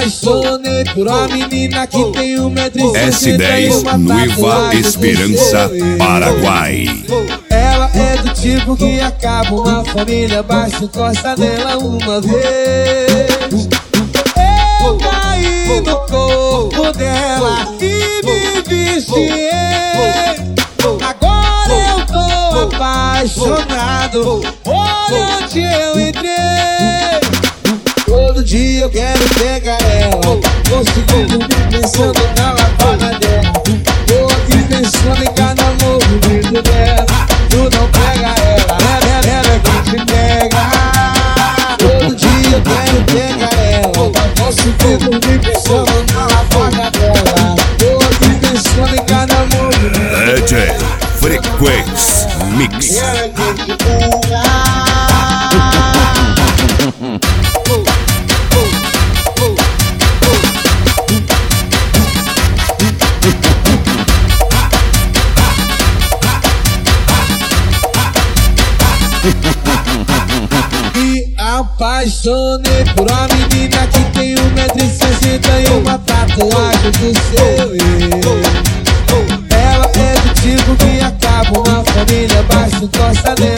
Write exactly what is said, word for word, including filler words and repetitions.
apaixonei por uma menina que tem um metro e S dez Noiva Esperança, Paraguai. Ela é do tipo que acaba uma família, baixa encosta nela uma vez. Eu caí no corpo dela e me viciei. Agora eu tô apaixonado, olha onde eu entrei. Todo dia eu quero pegar ela, consigo dormir pensando na lavada dela. Tô aqui pensando em cada movimento dela. Tu não pega ela, ela, ela é quem te pega. Todo dia eu quero pegar ela, consigo dormir pensando na lavada dela. Tô aqui pensando em cada movimento. D J Frequência Mix. Ela é quem te pega. Me apaixonei por uma menina que tem um metro e sessenta e uma tatuagem do seu eu. Ela é do tipo que acaba uma família, baixa encosta nela